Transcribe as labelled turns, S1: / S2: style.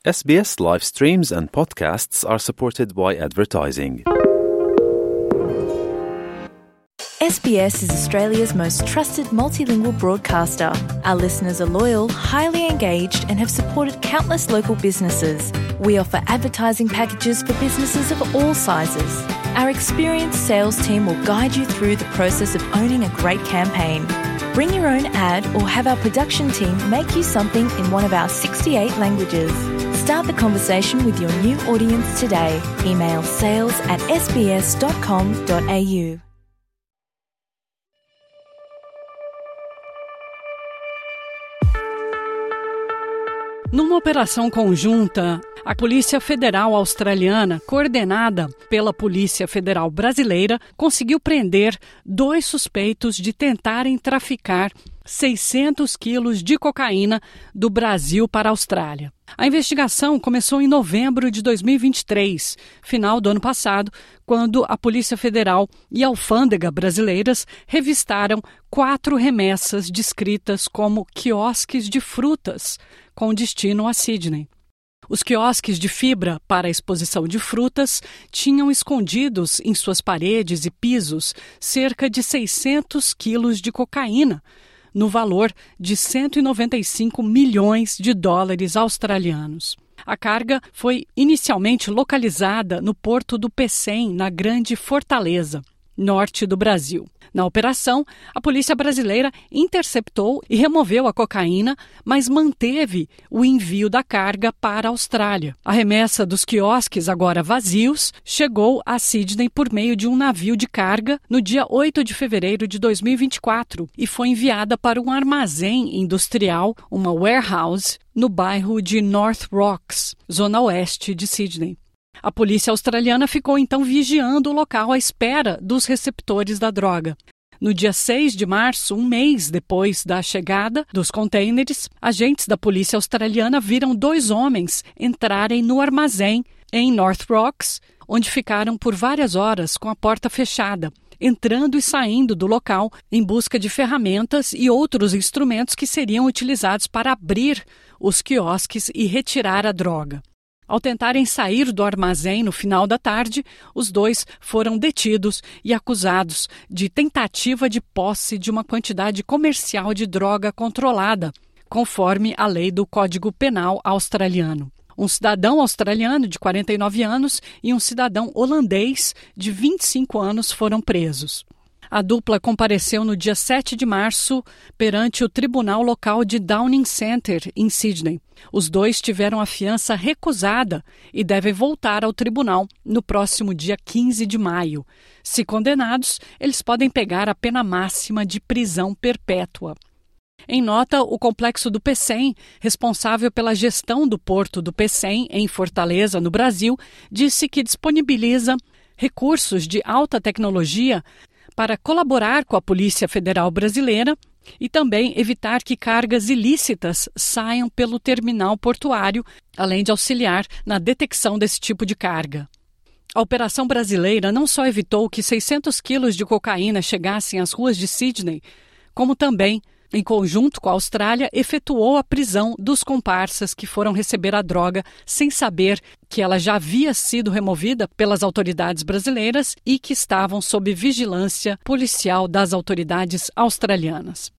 S1: SBS live streams and podcasts are supported by advertising.
S2: SBS is Australia's most trusted multilingual broadcaster. Our listeners are loyal, highly engaged, and have supported countless local businesses. We offer advertising packages for businesses of all sizes. Our experienced sales team will guide you through the process of owning a great campaign. Bring your own ad or have our production team make you something in one of our 68 languages. Start the conversation with your new audience today. Email sales@sbs.com.au.
S3: Numa operação conjunta, a Polícia Federal Australiana, coordenada pela Polícia Federal Brasileira, conseguiu prender 2 suspeitos de tentarem traficar 600 quilos de cocaína do Brasil para a Austrália. A investigação começou em novembro de 2023, final do ano passado, quando a Polícia Federal e a alfândega brasileiras revistaram 4 remessas descritas como quiosques de frutas, com destino a Sydney. Os quiosques de fibra para a exposição de frutas tinham escondidos em suas paredes e pisos cerca de 600 quilos de cocaína, no valor de 195 milhões de dólares australianos. A carga foi inicialmente localizada no porto do Pecém, na Grande Fortaleza, norte do Brasil. Na operação, a polícia brasileira interceptou e removeu a cocaína, mas manteve o envio da carga para a Austrália. A remessa dos quiosques, agora vazios, chegou a Sydney por meio de um navio de carga no dia 8 de fevereiro de 2024 e foi enviada para um armazém industrial, uma warehouse, no bairro de North Rocks, zona oeste de Sydney. A polícia australiana ficou então vigiando o local à espera dos receptores da droga. No dia 6 de março, um mês depois da chegada dos contêineres, agentes da polícia australiana viram 2 homens entrarem no armazém em North Rocks, onde ficaram por várias horas com a porta fechada, entrando e saindo do local em busca de ferramentas e outros instrumentos que seriam utilizados para abrir os quiosques e retirar a droga. Ao tentarem sair do armazém no final da tarde, os 2 foram detidos e acusados de tentativa de posse de uma quantidade comercial de droga controlada, conforme a lei do Código Penal australiano. Um cidadão australiano de 49 anos e um cidadão holandês de 25 anos foram presos. A dupla compareceu no dia 7 de março perante o tribunal local de Downing Centre, em Sydney. Os 2 tiveram a fiança recusada e devem voltar ao tribunal no próximo dia 15 de maio. Se condenados, eles podem pegar a pena máxima de prisão perpétua. Em nota, o Complexo do Pecém, responsável pela gestão do Porto do Pecém, em Fortaleza, no Brasil, disse que disponibiliza recursos de alta tecnologia para colaborar com a Polícia Federal Brasileira e também evitar que cargas ilícitas saiam pelo terminal portuário, além de auxiliar na detecção desse tipo de carga. A operação brasileira não só evitou que 600 quilos de cocaína chegassem às ruas de Sydney, como também, em conjunto com a Austrália, efetuou a prisão dos comparsas que foram receber a droga sem saber que ela já havia sido removida pelas autoridades brasileiras e que estavam sob vigilância policial das autoridades australianas.